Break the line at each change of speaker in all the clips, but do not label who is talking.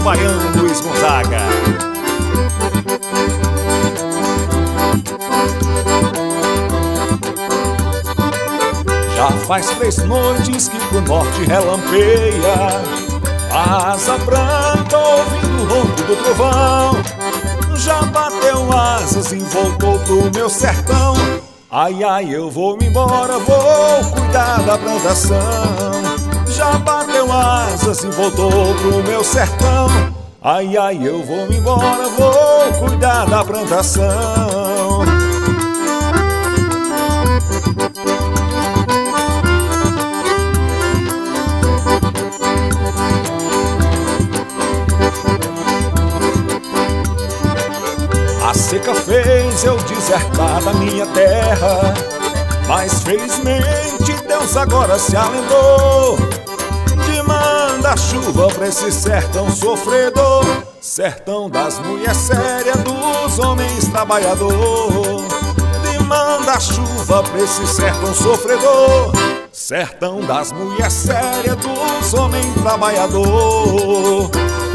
do baiano Luiz Gonzaga. Já faz 3 noites que pro norte relampeia, asa branca ouvindo o ronco do trovão. Já bateu asas e voltou pro meu sertão. Ai, ai, eu vou me embora, vou cuidar da plantação. Já bateu asas e voltou pro meu sertão. Ai, ai, eu vou me embora, vou cuidar da plantação. A seca fez eu desertar da minha terra, mas felizmente Deus agora se alentou de mandar chuva pra esse sertão sofredor, sertão das mulheres sérias, dos homens trabalhador. De mandar chuva pra esse sertão sofredor, sertão das mulheres sérias, dos homens trabalhador.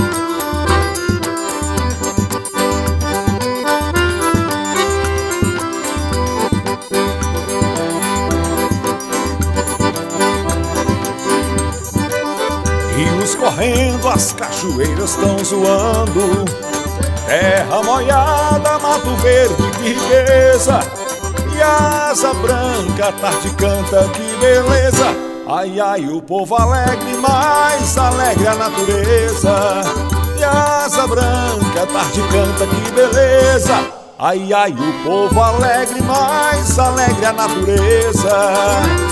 Rios correndo, as cachoeiras estão zoando, terra molhada, mato verde, que riqueza. E a asa branca, tarde canta, que beleza. Ai, ai, o povo alegre, mais alegre a natureza. E a asa branca, tarde canta, que beleza. Ai, ai, o povo alegre, mais alegre a natureza.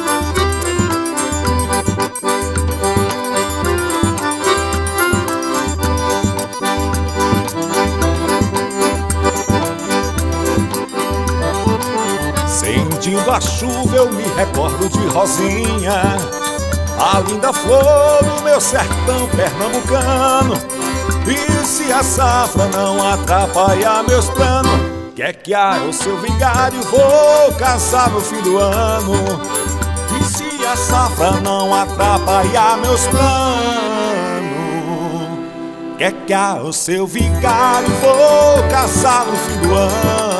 Sentindo a chuva eu me recordo de Rosinha, a linda flor do meu sertão pernambucano. E se a safra não atrapalhar meus planos, quer que o seu vigário, vou casar no fim do ano. E se a safra não atrapalhar meus planos, quer que o seu vigário, vou casar no fim do ano.